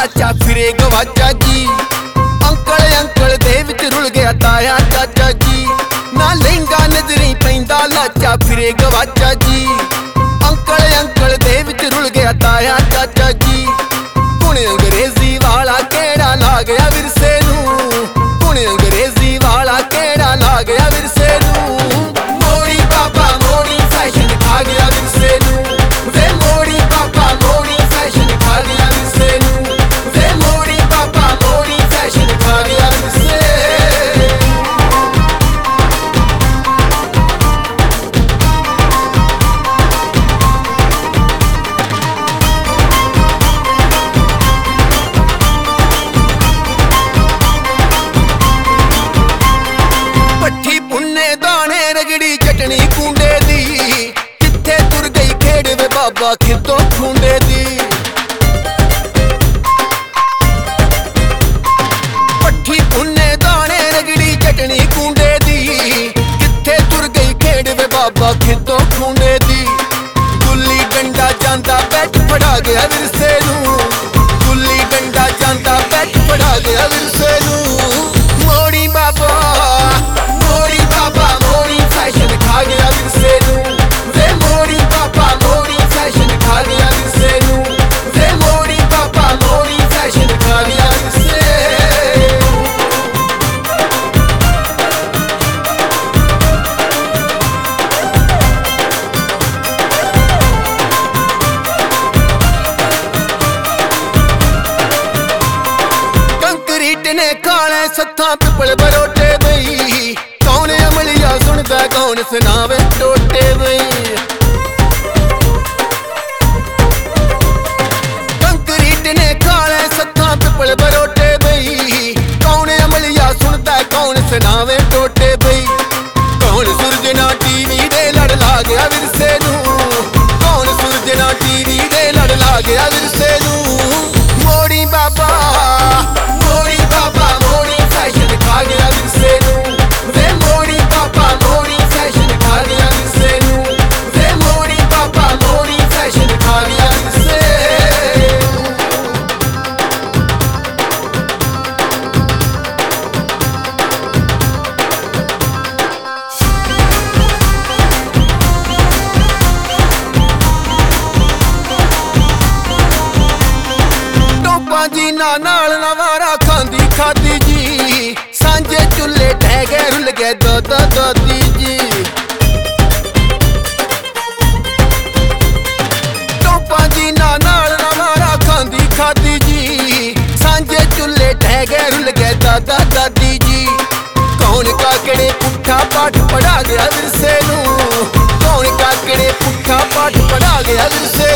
ਲਾਚਾ ਫਿਰੇ ਗਵਾਚਾ ਜੀ। Uncle uncle ਦੇ ਵਿੱਚ ਰੁਲ ਗਿਆ ਤਾਇਆ ਚਾਚਾ ਜੀ। ਨਾ ਲਹਿੰਗਾ ਨਜ਼ਰੀ ਪੈਂਦਾ ਲਾਚਾ ਫਿਰੇ ਗਵਾਚਾ ਜੀ। ਅੰਕਲ ਅੰਕਲ ਦੇ ਵਿੱਚ ਰੁਲ ਗਿਆ ਤਾਇਆ ਚਾਚਾ ਜੀ। ਹੁਣ ਅੰਗਰੇਜ਼ੀ ਵਾਲਾ ਕਿਹੜਾ ਲਾ ਗਿਆ ਵਿਰਸੇ ਨੂੰ। ਹੁਣ ਅੰਗਰੇਜ਼ੀ ਵਾਲਾ ਕਿਹੜਾ ਲਾ ਗਿਆ ਵਿਰਸੇ ਨੂੰ। ਮੋੜੀ ਬਾਬਾ ਮੋੜੀ ਫੈਸ਼ਨ ਖਾ ਗਿਆ ਵਿਰਸੇ ਨੂੰ। ਵੇ ਮੋੜੀ ਬਾਬਾ ਮੋੜੀ ਫੈਸ਼ਨ ਖਾ ਗਿਆ ਵਿਰਸੇ ਨੂੰ। ਵੇ ਮੋੜੀ ਬਾਬਾ ਮੋੜੀ ਫੈਸ਼ਨ ਖਾ ਗਿਆ ਵਿਰਸੇ। ਪੱਠੀ ਪੁੰਨੇ ਦਾਣੇ ਰਗੜੀ ਚਟਣੀ ਕੁੰਡੇ ਦੀ। ਕਿੱਥੇ ਤੁਰ ਗਈ ਖੇਡ ਵੇ ਬਾਬਾ ਖਿੱਤੋਂ ਖੁੰਡੇ ਦੀ। ਪੱਠੀ ਪੁੰਨੇ ਦਾਣੇ ਰਗੜੀ ਚਟਣੀ ਕੁੰਡੇ ਦੀ। ਕਿੱਥੇ ਤੁਰ ਗਈ ਖੇਡ ਵੇ ਬਾਬਾ ਖਿੱਤੋਂ ਖੁੰਡੇ ਦੀ। ਗੁੱਲੀ ਡੰਡਾ ਜਾਂਦਾ ਬੈਠ ਫੜਾ ਗਿਆ ਵਿਰਸੇ ਨੂੰ। ਗੁੱਲੀ ਡੰਡਾ ਜਾਂਦਾ ਬੈਠ ਫੜਾ ਗਿਆ ਵਿਰਸੇ ਨੂੰ। ਮੋੜੀ ਬਾਬਾ ਮੋੜੀ ਬਾਬਾ ਮੋੜੀ ਫੈਸ਼ਨ ਖਾ ਗਿਆ ਵਿਰਸੇ ਨੂੰ। ਵੇ ਮੋੜੀ ਬਾਬਾ ਮੋੜੀ ਫੈਸ਼ਨ ਖਾ ਗਿਆ ਵਿਰਸੇ ਨੂੰ। ਵੇ ਮੋੜੀ ਬਾਬਾ ਮੋੜੀ ਫੈਸ਼ਨ ਖਾ ਗਿਆ ਵਿਰਸੇ। ਕੰਕਰੀਟ ਨੇ ਕਾਲੇ ਸੱਥਾਂ ਪਿੱਪਲ ਬਰੋਟੇ ਬਈ। ਕੌਣ ਅਮਲੀਆ ਸੁਣਦਾ ਕੌਣ ਸੁਣਾਵੇ ਟੋਟੇ ਬਈ। ਕੰਕਰੀਟ ਨੇ ਕਾਲੇ ਸੱਥਾਂ ਪਿੱਪਲ ਬਰੋਟੇ ਬਈ। ਕੌਣ ਅਮਲੀਆ ਸੁਣਦਾ ਕੌਣ ਸੁਣਾਵੇ ਟੋਟੇ ਬਈ। ਕੌਣ ਸੁਰਜਣਾ ਟੀਵੀ ਦੇ ਲੜ ਲਾ ਗਿਆ ਵਿਰਸੇ ਨੂੰ। ਕੌਣ ਸੁਰਜਣਾ ਟੀਵੀ ਦੇ ਲੜ ਲਾ ਗਿਆ ਵਿਰਸੇ ਨੂੰ। ਮੋੜੀ ਬਾਬਾ ਮੋੜੀ ਬਾਬਾ ਮੋੜੀ ਫੈਸ਼ਨ ਖਾ ਗਿਆ ਵਿਰਸੇ ਨੂੰ। ਵੇ ਮੋੜੀ ਬਾਬਾ ਮੋੜੀ ਫੈਸ਼ਨ ਖਾ ਗਿਆ ਵਿਰਸੇ ਨੂੰ। ਵੇ ਮੋੜੀ ਬਾਬਾ ਮੋੜੀ ਫੈਸ਼ਨ ਖਾ ਗਿਆ ਵਿਰਸੇ। ਟੋਪਾਂ ਜੀਨਾਂ ਨਾਲ ਨਵਾਰਾ ਖਾਂਦੀ ਖਾਦੀ ਜੀ। ਸਾਂਝੇ ਚੁੱਲ੍ਹੇ ਢਹਿ ਗਏ ਰੁੱਲ ਗਏ ਦਾਦਾ ਦਾਦੀ ਜੀ। ਟੋਪਾਂ ਜੀਨਾਂ ਨਾਲ ਨਵਾਰਾ ਖਾਂਦੀ ਖਾਦੀ ਜੀ। ਸਾਂਝੇ ਚੁੱਲ੍ਹੇ ਢਹਿ ਗਏ ਰੁੱਲ ਗਏ ਦਾਦਾ ਦਾਦੀ ਜੀ। ਕੌਣ ਕਾਕੜੇ ਪੁੱਠਾ ਪਾਠ ਪੜਾ ਗਿਆ ਵਿਰਸੇ ਨੂੰ। ਕੌਣ ਕਾਕੜੇ ਪੁੱਠਾ ਪਾਠ ਪੜਾ ਗਿਆ ਵਿਰਸੇ